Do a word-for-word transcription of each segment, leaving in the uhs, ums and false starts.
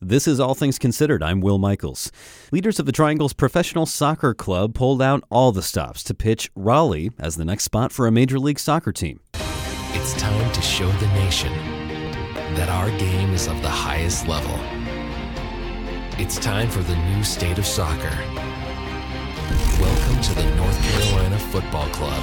This is All Things Considered. I'm Will Michaels. Leaders of the Triangle's professional soccer club pulled out all the stops to pitch Raleigh as the next spot for a Major League Soccer team. It's time to show the nation that our game is of the highest level. It's time for the new state of soccer. Welcome to the North Carolina Football Club.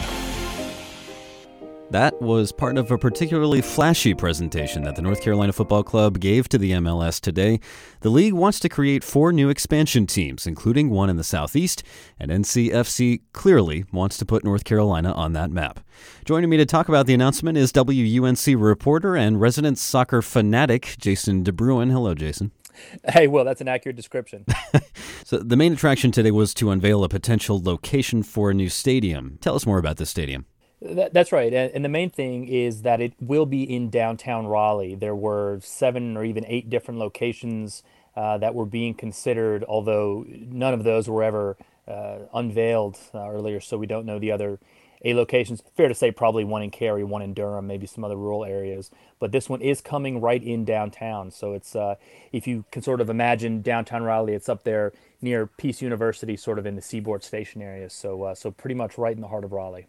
That was part of a particularly flashy presentation that the North Carolina Football Club gave to the M L S today. The league wants to create four new expansion teams, including one in the Southeast, and N C F C clearly wants to put North Carolina on that map. Joining me to talk about the announcement is W U N C reporter and resident soccer fanatic, Jason DeBruin. Hello, Jason. Hey, Will, that's an accurate description. So the main attraction today was to unveil a potential location for a new stadium. Tell us more about this stadium. That, that's right. And, and the main thing is that it will be in downtown Raleigh. There were seven or even eight different locations uh, that were being considered, although none of those were ever uh, unveiled uh, earlier, so we don't know the other eight locations. Fair to say probably one in Cary, one in Durham, maybe some other rural areas. But this one is coming right in downtown. So it's uh, if you can sort of imagine downtown Raleigh, it's up there near Peace University, sort of in the Seaboard Station area. So, uh, so pretty much right in the heart of Raleigh.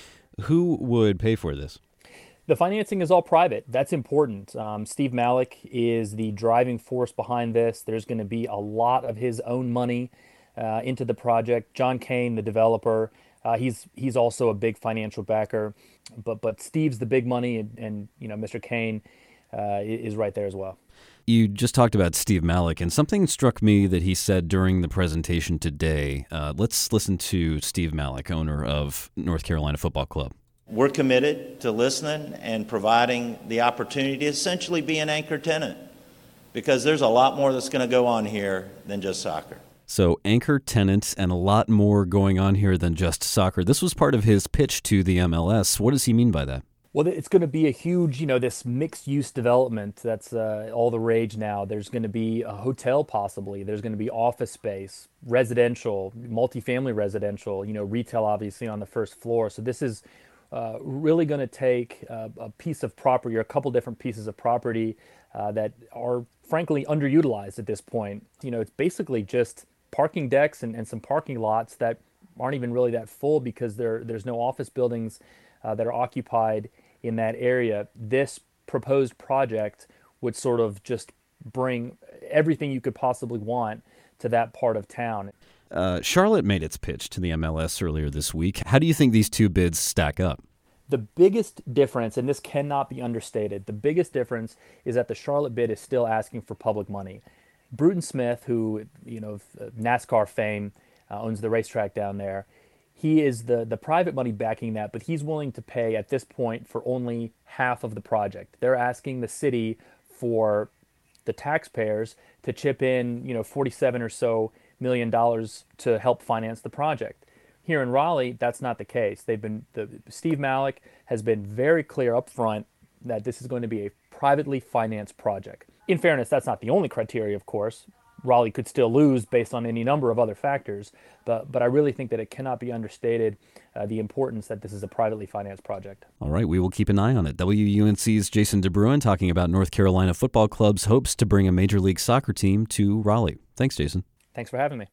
Who would pay for this? The financing is all private. That's important. Um, Steve Malik is the driving force behind this. There's going to be a lot of his own money uh, into the project. John Kane, the developer, uh, he's he's also a big financial backer. But but Steve's the big money, and, and you know Mister Kane uh, is right there as well. You just talked about Steve Malik, and something struck me that he said during the presentation today. Uh, let's listen to Steve Malik, owner of North Carolina Football Club. We're committed to listening and providing the opportunity to essentially be an anchor tenant, because there's a lot more that's going to go on here than just soccer. So anchor tenants and a lot more going on here than just soccer. This was part of his pitch to the M L S. What does he mean by that? Well, it's going to be a huge, you know, this mixed-use development that's uh, all the rage now. There's going to be a hotel possibly. There's going to be office space, residential, multifamily residential, you know, retail obviously on the first floor. So this is uh, really going to take uh, a piece of property or a couple different pieces of property uh, that are frankly underutilized at this point. You know, it's basically just parking decks and, and some parking lots that aren't even really that full because there there's no office buildings uh, that are occupied in that area. This proposed project would sort of just bring everything you could possibly want to that part of town. Uh, Charlotte made its pitch to the M L S earlier this week. How do you think these two bids stack up? The biggest difference, and this cannot be understated, the biggest difference is that the Charlotte bid is still asking for public money. Bruton Smith, who, you know, NASCAR fame, uh, owns the racetrack down there. He is the, the private money backing that, but he's willing to pay at this point for only half of the project. They're asking the city for the taxpayers to chip in, you know, forty-seven or so million dollars to help finance the project. Here in Raleigh, that's not the case. They've been the, Steve Malik has been very clear up front that this is going to be a privately financed project. In fairness, that's not the only criteria, of course. Raleigh could still lose based on any number of other factors, but but I really think that it cannot be understated uh, the importance that this is a privately financed project. All right, we will keep an eye on it. W U N C's Jason DeBruin talking about North Carolina Football Club's hopes to bring a Major League Soccer team to Raleigh. Thanks, Jason. Thanks for having me.